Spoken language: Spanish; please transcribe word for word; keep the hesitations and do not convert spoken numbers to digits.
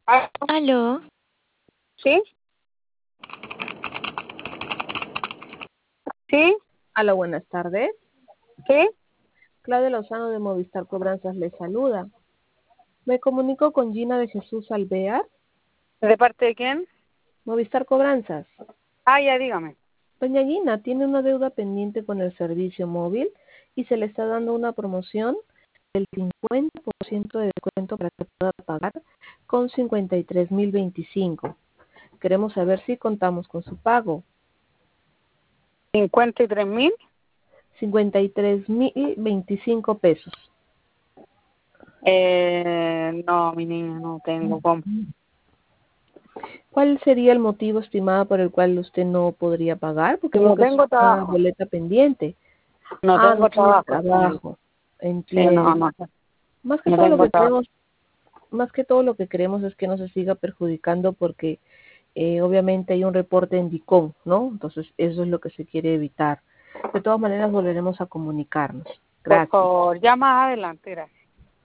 Ah, Aló, ¿Sí? ¿Sí? Hola, buenas tardes. ¿Sí? Claudia Lozano de Movistar Cobranzas le saluda. Me comunico con Gina de Jesús Alvear, ¿De parte de quién? Movistar Cobranzas. Ah, ya, dígame. Doña Gina tiene una deuda pendiente con el servicio móvil y se le está dando una promoción del cincuenta por ciento de descuento para que pueda pagar con cincuenta y tres mil veinticinco. Queremos saber si contamos con su pago. ¿cincuenta y tres mil? cincuenta y tres mil veinticinco pesos. Eh, no, mi niña, no tengo cómo. ¿Cuál sería el motivo estimado por el cual usted no podría pagar? Porque veo No que es tengo una trabajo. boleta pendiente. No Ah, no tengo tiene trabajo, señorita. trabajo. Sí, no, Entiendo. no. Más que No todo lo tengo que trabajo. queremos, más que todo lo que queremos es que no se siga perjudicando porque eh, obviamente hay un reporte en DICOM, ¿no? Entonces eso es lo que se quiere evitar. De todas maneras volveremos a comunicarnos. Por Gracias. favor, ya más adelante, gracias.